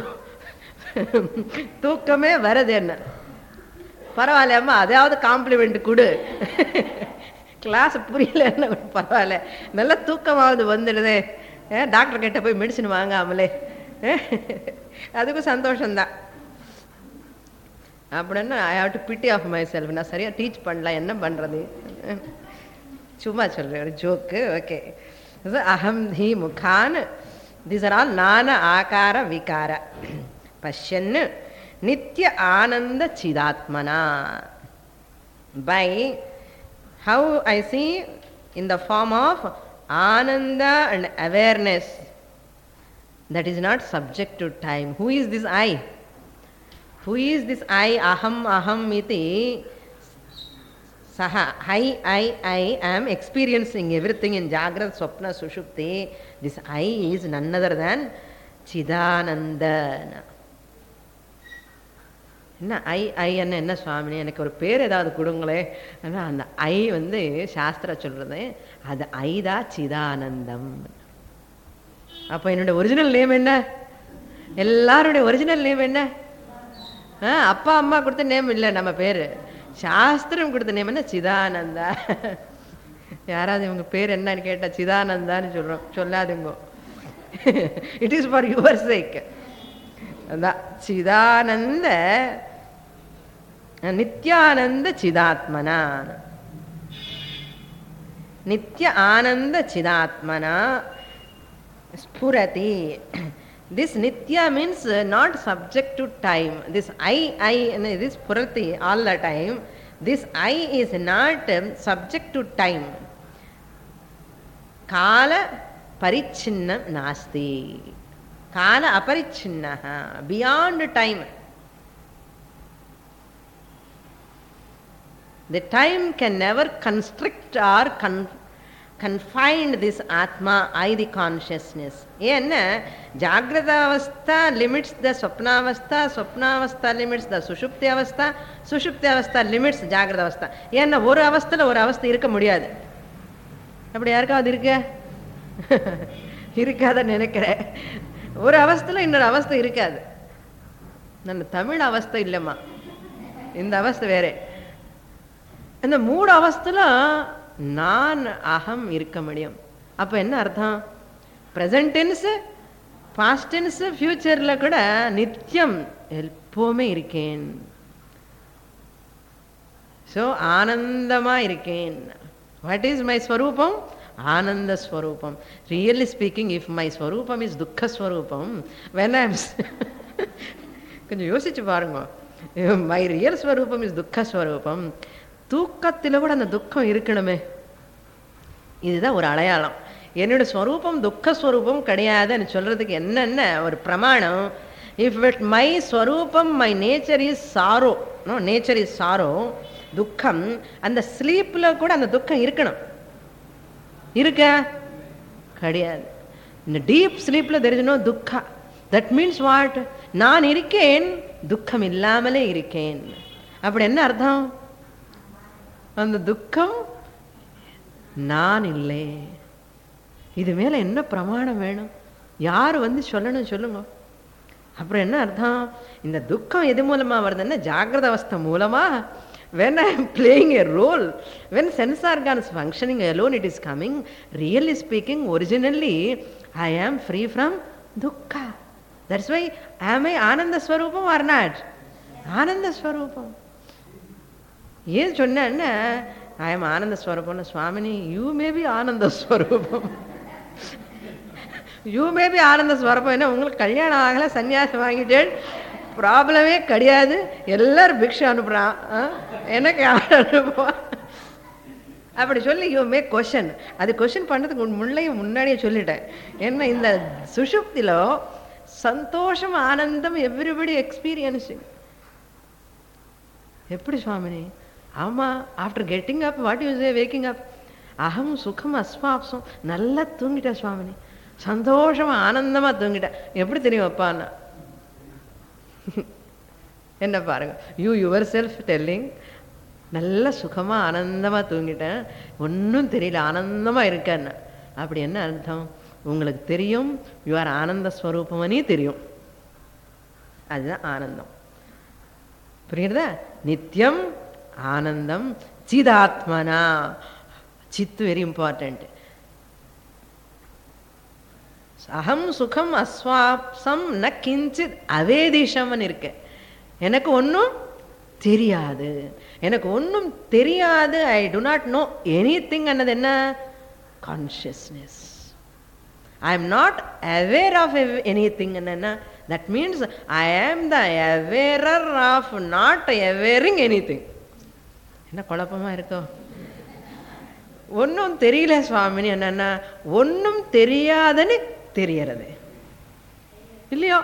[SPEAKER 1] தூக்கமே வருது. என்ன பரவாயில்லையம்மா, அதாவது காம்ப்ளிமெண்ட் கொடு, கிளாஸ் புரியல என்ன பரவாயில்ல, நல்ல தூக்கமாவது வந்துடுதே, டாக்டர் கிட்ட போய் மெடிசின் வாங்காமலே, அதுக்கும் சந்தோஷம்தான். அப்படின்னா I have to pity of my self. நான் சரியா டீச் பண்ணல, என்ன பண்றது? சும்மா சொல்றேன், ஒரு ஜோக்கு. ஓகே. அஹம் தி முகான், these are all nana akara vikara. Pashyan nitya ananda chidatmana. By how I see in the form of ananda and awareness that is not subject to time. Who is this I? Who is this I? Aham aham iti saha. I, I, I am experiencing everything in Jagrat, Swapna, Sushupti. This I is none other than Chidananda. என்ன ஐ ஐ என்ன என்ன சுவாமினி, எனக்கு ஒரு பேர் ஏதாவது கொடுங்களே. ஆனால் அந்த ஐ வந்து சாஸ்திர சொல்றது அது ஐதா சிதானந்தம். அப்போ என்னோட ஒரிஜினல் நேம் என்ன? எல்லாருடைய ஒரிஜினல் நேம் என்ன? அப்பா அம்மா கொடுத்த நேம் இல்லை நம்ம பேரு, சாஸ்திரம் கொடுத்த நேம் என்ன? சிதானந்தா. யாராவது இவங்க பேர் என்னன்னு கேட்டா சிதானந்தான்னு சொல்றோம், சொல்லாதுங்க. It is for your sake. அதான் சிதானந்த நித்யானந்த சிதாத்மனா. நித்ய ஆனந்த சிதாத்மனா Spurati. This Nitya means not subject to time. This I, I, this Spurati all the time. This I is not subject to time. Kala parichinna nasti. Kala aparichinnaha. Beyond time. The time can never constrict or con confine this Atma, I, the consciousness. Yenna, Jagrata Avastha limits the Swapna Avastha, Swapna Avastha limits the Sushupti Avastha, Sushupti Avastha limits Jagrata Avastha. Yenna, ஒரு அவஸ்தையில் ஒரு அவஸ்தை இருக்க முடியாது. அப்படி யாருக்காவது இருக்க? இருக்காத நினைக்கிறேன். ஒரு அவஸ்தையில் இன்னொரு அவஸ்தை இருக்காது. நம்ம தமிழ் அவஸ்தை இல்லைம்மா, இந்த அவஸ்தை வேறே. இந்த மூணு அவஸ்தையில் நான் அகம் இருக்க முடியும். அப்போ என்ன அர்த்தம்? ப்ரெசன்ட் டென்ஸ், பாஸ்ட் டென்ஸ், ஃபியூச்சரில் கூட நித்தியம் எப்போவுமே இருக்கேன். ஸோ ஆனந்தமாக இருக்கேன். வாட் இஸ் மை ஸ்வரூபம்? ஆனந்த ஸ்வரூபம். ரியலி ஸ்பீக்கிங், இஃப் மை ஸ்வரூபம் இஸ் துக்க ஸ்வரூபம், வென் ஐ எம் கொஞ்சம் யோசிச்சு பாருங்க, மை ரியல் ஸ்வரூபம் இஸ் துக்க ஸ்வரூபம், தூக்கத்தில் கூட அந்த துக்கம் இருக்கணுமே. இதுதான் ஒரு அடையாளம். என்னோட ஸ்வரூபம் துக்கஸ்வரூபம் கிடையாதுன்னு சொல்றதுக்கு என்னென்ன ஒரு பிரமாணம்? இஃப் இட் மை ஸ்வரூபம், my nature is sorrow, no nature is sorrow, துக்கம், அந்த ஸ்லீப்பில் கூட அந்த துக்கம் இருக்கணும். இருக்க கிடையாது. இந்த டீப் ஸ்லீப்பில் தெர் இஸ் நோ துக்கா. That means what? நான் இருக்கேன், துக்கம் இல்லாமலே இருக்கேன். அப்படி என்ன அர்த்தம்? அந்த துக்கம் நான் இல்லை. இது மேல என்ன பிரமாணம் வேணும்? யார் வந்து சொல்லணும் சொல்லுங்க. அப்புறம் என்ன அர்த்தம்? இந்த துக்கம் எது மூலமா வருதுன்னா ஜாகிரத அவஸ்தை மூலமா. when I am playing a role, when sense organs functioning alone, it is coming. Really speaking, originally I am free from dukkha. That's why am I Ananda Swarupam or not? Ananda Swarupam. ஏன் சொன்னேன்னா, I am Ananda ஸ்வரூபம்னு. சுவாமினி, you may be ஆனந்த ஸ்வரூபம், you may be ஆனந்த ஸ்வரூபம். என்ன உங்களுக்கு கல்யாணம் ஆகலை, சன்னியாசம் வாங்கிட்டேன், ப்ராப்ளமே கிடையாது, எல்லாரும் பிக்ஷை அனுப்புகிறான், எனக்கு யார் அனுப்புவா? அப்படி சொல்லி யூ மே கொஷன். அது கொஷின் பண்ணுறதுக்கு முன்னையும் முன்னாடியே சொல்லிட்டேன். ஏன்னா இந்த சுஷுப்தியில் சந்தோஷம், ஆனந்தம், எவ்ரிபடி எக்ஸ்பீரியன்ஸிங். எப்படி சுவாமினி? ஆமாம், after getting up, what you say, waking up, அகம் சுகம் அஸ்வாப்சம், நல்லா தூங்கிட்டேன் சுவாமினி, சந்தோஷமாக ஆனந்தமாக தூங்கிட்டேன். எப்படி தெரியும் அப்பான்னா? என்ன பாருங்க, யூ யுவர் செல்ஃப் டெல்லிங், நல்ல சுகமாக ஆனந்தமாக தூங்கிட்டேன், ஒன்றும் தெரியல, ஆனந்தமாக இருக்கேன்னு. அப்படி என்ன அர்த்தம்? உங்களுக்கு தெரியும் யுவர் ஆனந்த ஸ்வரூபமனே தெரியும். அதுதான் ஆனந்தம். புரியுறதா? நித்தியம் ஆனந்தம் சிதாத்மனா. Sid very important. அகம் சுகம் அஸ்வாப்சம் ந கிஞ்சித் அவேதிஷம்னு இருக்கு. எனக்கு ஒன்றும் தெரியாது, எனக்கு ஒன்றும் தெரியாது, I do not know any thing. அன்னது என்ன? Consciousness. I am not aware of any thing. என்ன? that means I am the awarer of not awareing anything. என்ன குழப்பமா இருக்கோ? ஒன்றும் தெரியல சுவாமினி. என்னன்னா ஒன்றும் தெரியாதுன்னு தெரியறது இல்லையோ?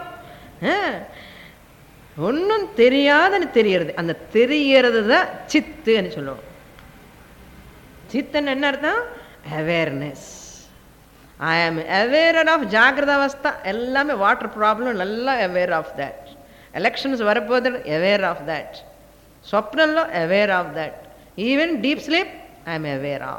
[SPEAKER 1] ஒன்றும் தெரியாதுன்னு தெரியறது. அந்த தெரியறது தான் சித்துன்னு சொல்லுவோம். சித்துன்னு என்ன அர்த்தம்? Awareness. I am aware of Jagrata Avastha, எல்லாமே வாட்டர் ப்ராப்ளம் நல்லா aware of that. எலெக்ஷன்ஸ் வரப்போது aware of that. ஸ்வப்னம்ல aware of that. Even deep sleep I am aware of.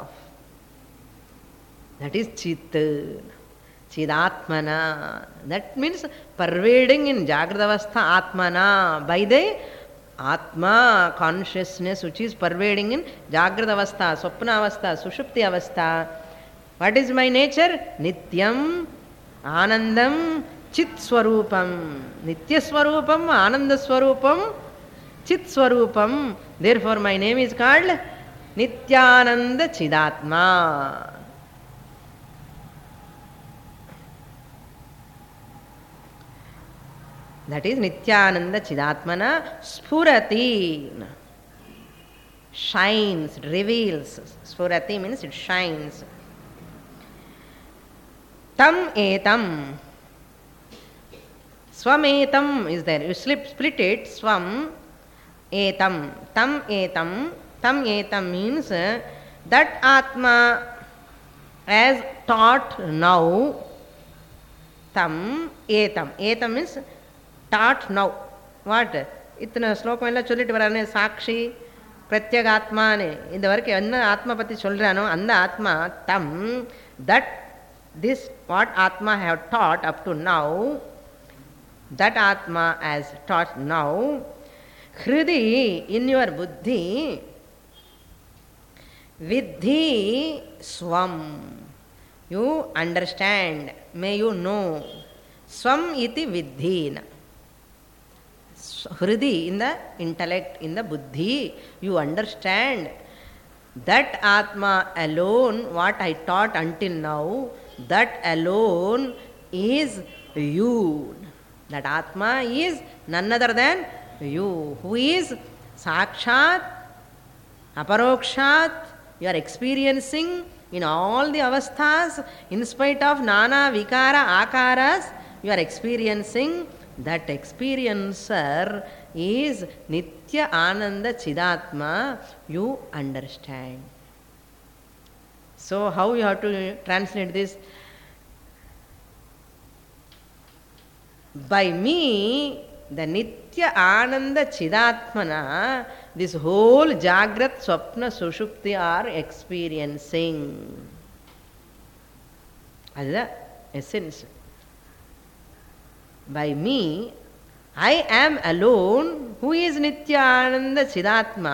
[SPEAKER 1] That is Chit. Chidatmana. That means pervading in Jagrata Avastha Atmana, by the Atma consciousness which is pervading in Jagrata Avastha, Swapna Avastha, Sushupti Avastha. What is my nature? Nityam, Anandam, Chit Swarupam. Nitya Swarupam, Ananda Swarupam, Chit Swarupam. Therefore my name is called Nityananda Chidatma. That is Nityananda Chidatmana Spurati. Shines, reveals. Spurati means it shines. Tam etam. Swametam is there. You slip, split it. Swam etam. Tam etam. Tam etam means uh, that Atma as taught now. Tam etam. Etam means taught now. What? Itna slokam ella sollittu varane sakshi pratyagaatmane இந்த வரைக்கும் என்ன ஆத்மா பத்தி சொல்றானோ அந்த ஆத்மா tam that this what atma have taught up to now, that atma as taught now, hridi in your buddhi, vidhi swam, you understand, may you know, swam iti vidhina. Hridi in the intellect, in the buddhi, you understand that Atma alone, what I taught until now, that alone is you. That Atma is none other than you, who is Sakshat, Aparokshat, you are experiencing in all the avasthas, in spite of Nana Vikara Akaras, you are experiencing. That experiencer is Nitya Ananda Chidatma, you understand. So how you have to translate this? By me, the Nitya Ananda Chidatmana, this whole Jagrat, Swapna, Sushupti are experiencing. That's the essence. By me, I am alone, who is Nityananda Chidatma,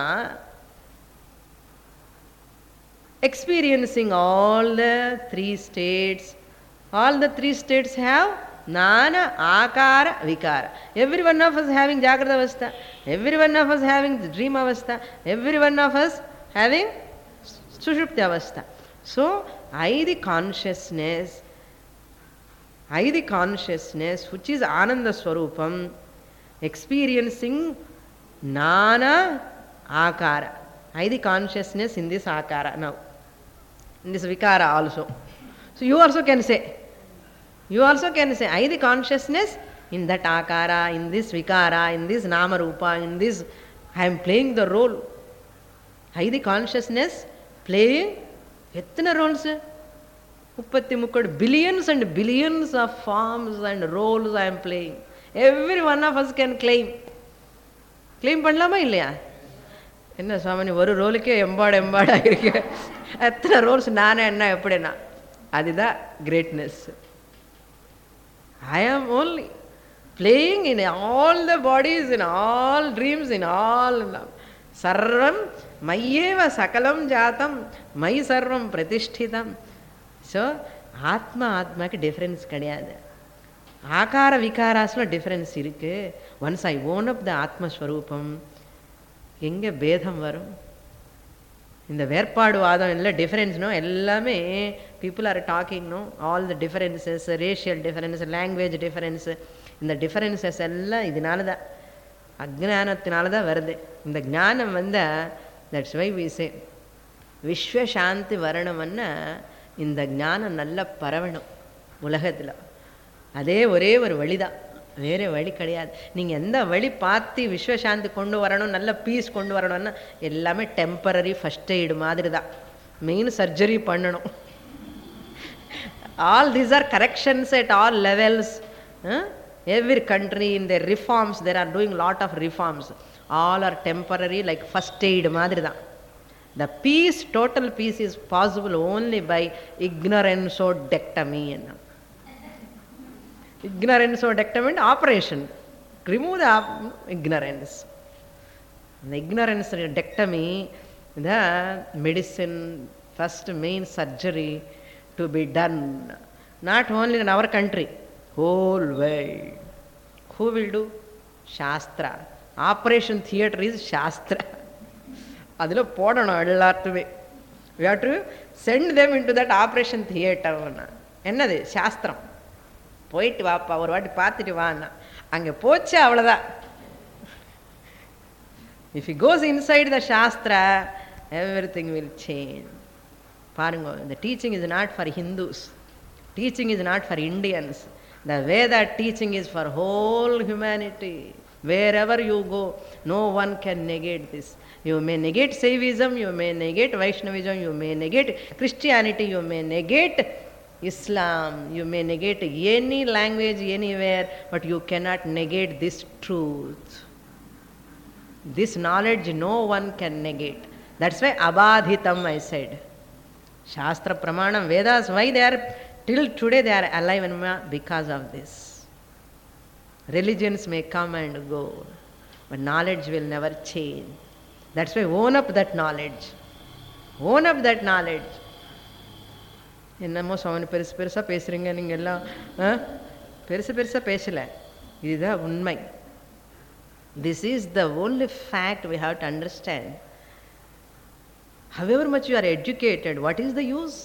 [SPEAKER 1] experiencing all the three states. All the three states have Nana, Akara, Vikara. Every one of us having Jagrata Avastha, every one of us having the dream Avastha, every one of us having Sushupti Avastha. So, I the consciousness, I the consciousness which is Ananda Swarupam, experiencing Nana Akara. I the consciousness in this Akara now, in this Vikara also. So you also can say, you also can say, I the consciousness in that Akara, in this Vikara, in this Nama Rupa, in this, I am playing the role. I the consciousness playing Ethna roles. Billions and billions of forms and roles I am playing. Every one of us can claim. Claim பண்ணலாமா இல்லையா? என்ன சுவாமி ஒரு ரோலுக்கே எம்பாடு எம்பாடு ஆகிருக்கு, எத்தனை Rolle's நானே என்ன எப்படின்னா, அதுதான் greatness. I am only playing in all the bodies, in all dreams, in all sarvam mayeva sakalam jatam mai sarvam pratishthitam. So, Atma Atmaki difference கிடையாது. ஆகார விகாராஸ்ல டிஃபரன்ஸ் இருக்கு. Once I own up the ஆத்மஸ்வரூபம், எங்கே பேதம் வரும்? இந்த வேறுபாடு வாதம் இல்லை, டிஃபரன்ஸ்னோ எல்லாமே people are talking no all the differences, racial difference, language difference, இந்த டிஃபரன்சஸ் எல்லாம் இதனால தான், அஜ்ஞானத்தினால தான் வருது. இந்த ஞானம் வந்தால் தட்ஸ் வை வி சே விஸ்வசாந்தி வரணும்னா இந்த ஞானம் நல்லா பரவணும் உலகத்தில். அதே ஒரே ஒரு வழி தான், வேறு வழி கிடையாது. நீங்கள் எந்த வழி பார்த்து விஸ்வசாந்தி கொண்டு வரணும், நல்ல பீஸ் கொண்டு வரணும்னா எல்லாமே டெம்பரரி ஃபஸ்ட் எய்டு மாதிரி தான். மெயின் சர்ஜரி பண்ணணும். All these are corrections at all levels. Every country in the reforms there are doing lot of reforms. All are temporary like first aid மாதிரி தான். The peace, total peace is possible only by ignorancodectomy. Ignorancodectomy and operation. Remove the ignorance. The ignorancodectomy, the medicine, first main surgery to be done. Not only in our country, whole world. Who will do? Shastra. Operation theatre is Shastra. அதில் போடணும் எல்லாத்துமே. We have to send them into that operation theatre. என்னது? சாஸ்திரம். போயிட்டு வாப்பா, ஒரு வாட்டி பார்த்துட்டு வான்னா அங்கே போச்சு அவ்வளோதான். If he goes inside the Shastra, everything will change. பாருங்க, the teaching is not for Hindus. Teaching is not for Indians. The Veda teaching is for whole humanity. Wherever you go, no one can negate this. You may negate Saivism, you may negate Vaishnavism, you may negate Christianity, you may negate Islam, you may negate any language anywhere, but you cannot negate this truth. This knowledge no one can negate. That's why abadhitam I said. Shastra Pramanam, Vedas, why they are, till today they are alive and because of this. Religions may come and go, but knowledge will never change. That's why own up that knowledge. Own up that knowledge. என்னமோ சுவாமி பெருசு பெருசாக பேசுகிறீங்க நீங்கள் எல்லாம், பெருசு பெருசாக பேசலை, இதுதான் உண்மை. This is the only fact we have to understand. However much you are educated, what is the use?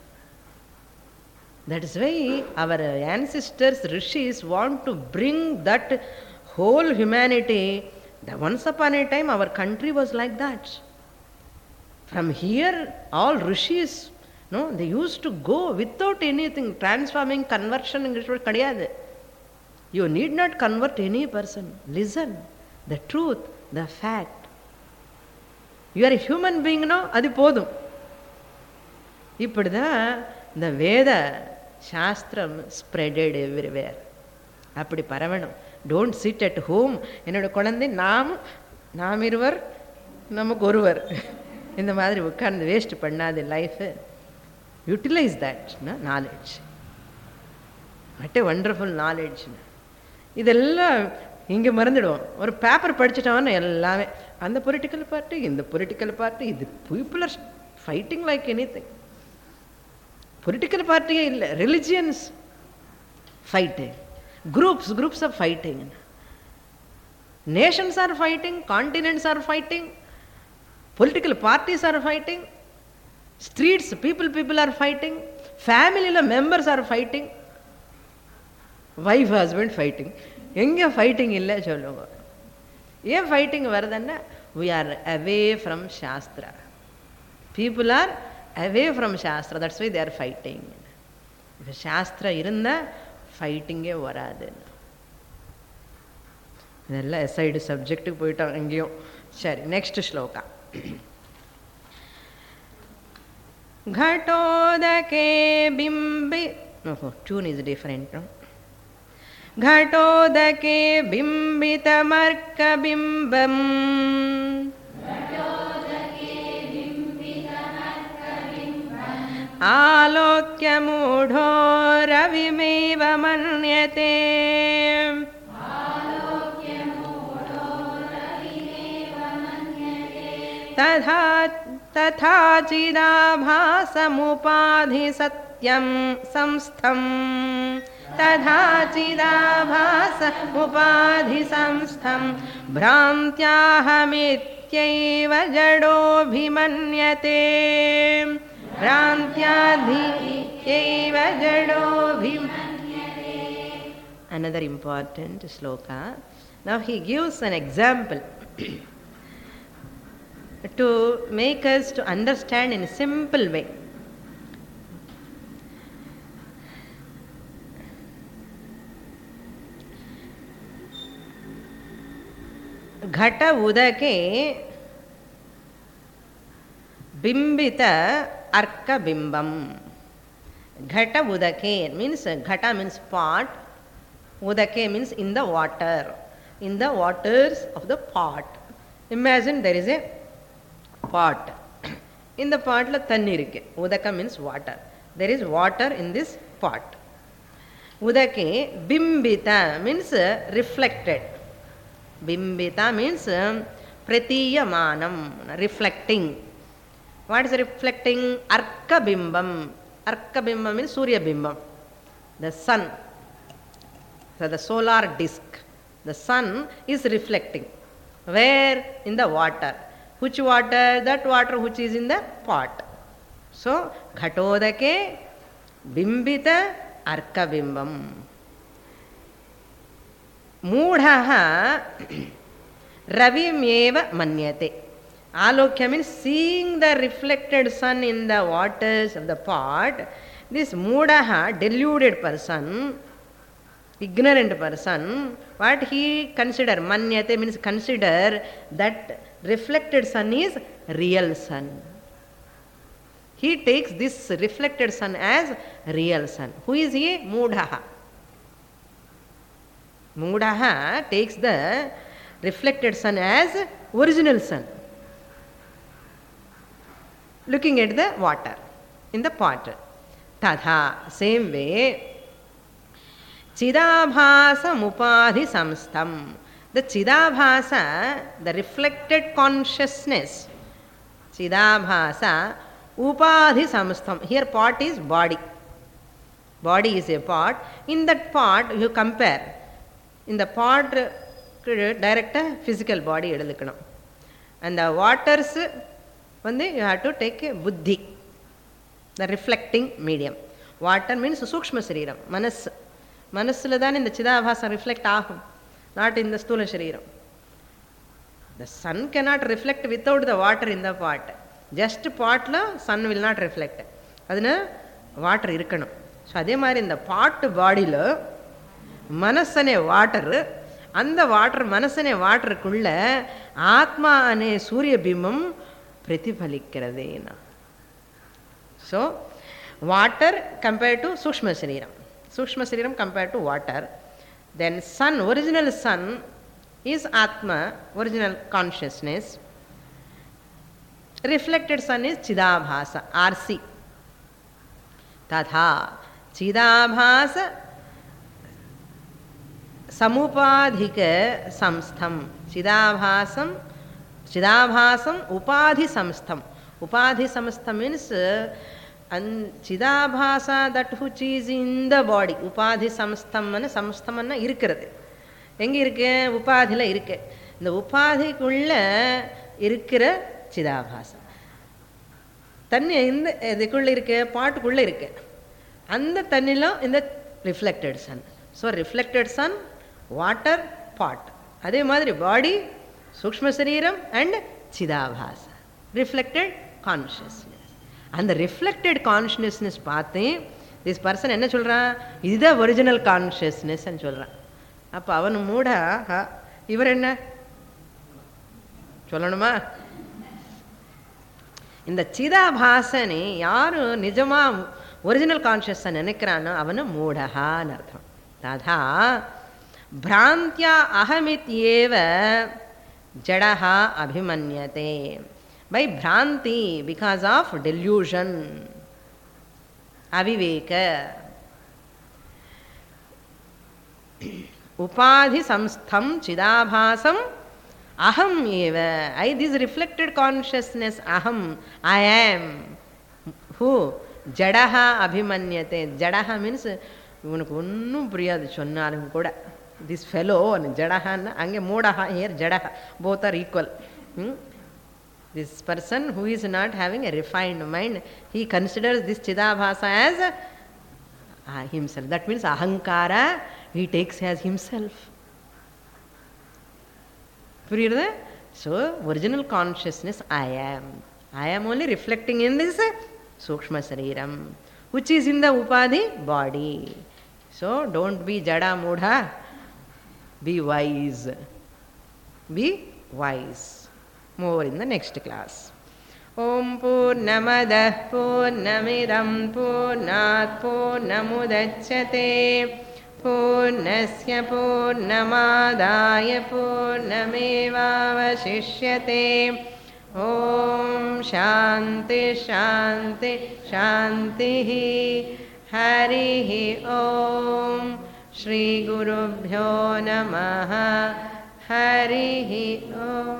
[SPEAKER 1] That is why our ancestors, rishis, want to bring that whole humanity. Once upon a time our country was like that. From here all rishis, no, they used to go without anything, transforming, conversion. You need not convert any person. Listen, the truth, the fact. You are a human being, no? Adi podum. இப்படிதான் இந்த வேத சாஸ்திரம் spreaded everywhere. அப்படி பரவணும். Don't sit at home. என்னோட குழந்தை நாம் நாம் இருவர் நமக்கு ஒருவர் இந்த மாதிரி உட்கார்ந்து வேஸ்ட் பண்ணாது life. Utilize that knowledge. What a wonderful knowledge. இதெல்லாம் இங்கே மறந்துடுவோம். ஒரு பேப்பர் படிச்சுட்டோம்னா எல்லாமே அந்த பொலிட்டிக்கல் பார்ட்டி, இந்த பொலிட்டிக்கல் பார்ட்டி, இது people are fighting like any thing. Political பார்ட்டியே இல்லை, religions fighting, groups groups are fighting, nations are fighting, continents are fighting, political parties are fighting, streets people people are fighting, ஃபேமிலியில் members are fighting, wife husband fighting. எங்கே fighting இல்லை சொல்லுங்க. ஏன் fighting வருதுன்னா we are away from Shastra. People are away from Shastra. That's why they are fighting. இப்போ சாஸ்திரம் இருந்தால் ஃபைட்டிங்கே வராது. இதெல்லாம் எஸ்ஐடு சப்ஜெக்டுக்கு போயிட்டோம் எங்கேயும். சரி, நெக்ஸ்ட் ஸ்லோகா. घटोदके बिम्बि, tune is different, no? घटोदके बिम्बितमर्कबिम्बम् आलोक्य मूढो रविमेव मन्यते तथा तथा चिदाभासमुपाधि सत्यं संस्थम् तथा चिदाभासमुपाधि संस्थं भ्रान्त्याहमित्यैव जडोऽभिमन्यते भ्रान्त्याधित्यैव जडोऽभिमन्यते. Another important shloka. Now he gives an example to make us to understand in a simple way. घट उदके बिंबित अर्क बिंबम. घट उदके means घटा means pot, udake means in the water, in the waters of the pot. Imagine there is a pot. In the pot la thanni irukke. Udaka means water. There is water in this pot. Udake bimbita means reflected. Bimbita means pratiyamanam, reflecting. What is reflecting? Arka bimbam. Arka bimbam means Surya bimbam, the sun. So the solar disk, the sun is reflecting. Where? In the water. Which water? That water which is in the pot. So ghatodake bimbita arka bimbam. Mudha Ravimeva Manyate. Alokya means seeing the reflected sun in the waters of the pot. This Mudaha, deluded person, ignorant person, what he consider, Manyate means consider that reflected sun is real sun. He takes this reflected sun as real sun. Who is he? Mudhaha. Mudhaha takes the reflected sun as original sun. Looking at the water in the pot. Tadha, same way. Chidabhasa mupadhi samstam. The Chidabhasa, the reflected consciousness. Chidabhasa upadhi samstam. Here pot is body. Body is a pot. In that pot you compare. In the pot direct physical body edulukanam. And the waters வந்து you have to take a buddhi, the reflecting medium. Water means sukshma shariram, manas. Manasula than in the Chidabhasa reflect ahum, not in the stula shariram. The sun cannot reflect without the water in the pot. Just pot la sun will not reflect. Adina water irukkanum. So adhe mari in the pot body la manasane water, and the water manasane water kulla atma ane surya bimam pratiphalikkiradena. So water compared to sukshma shariram. Sukshma shariram compared to water. Then sun, original sun is atma, original consciousness. Reflected sun is Chidabhasa, R C. Tadha Chidabhasa samupadhika samstham. Chidabhasam Chidabhasam upadhi samstham. Upadhi samstham means uh, and Chidabhasa, that which is in the body. Upadhi samstham and samstham anna irukkirathu. Engi irukke? Upadhila irukke. The upadhikulla irukkira Chidabhasa. Thanni inda edikulla irukke? Paatukulla irukke. And the thannila in the reflected sun. So reflected sun, water, pot. Adhe madri body, sukshma shariram and Chidabhasa. Reflected consciousness. And the reflected consciousness paathe, this person enna solra? This is the original consciousness and solra. Appa avanu moodha, ivar enna? Solanuma? In the Chidabhasani, yaru nijama original consciousness nenekrana, avanu moodha nartham. Tadha bhrantya ahamityeva jadaha abhimanyate. By bhranti, because of delusion, aviveka. Upadhi samstham Chidabhasam aham eva. I, this reflected consciousness, aham, I am. Who? Jadaha abhimanyate. Jadaha means ivanuku onnum priyadu chonnalum kuda. This fellow, Jadaha, ange modaha here, Jadaha, both are equal. Hmm? This person who is not having a refined mind, he considers this Chidabhasa as uh, himself. That means ahankara, he takes as himself. So, original consciousness, I am. I am only reflecting in this sukshma shariram, which is in the upadhi body. So, don't be jada mudha, be wise. Be wise. More in the next class. Om Purnamadah Purnamidam Purnat Purnamudachyate Purnasya Purnamadaya Purnamevavashishyate. Om Shanti Shanti Shanti Harihi Om Shri Gurubhyo Namaha Harihi Om.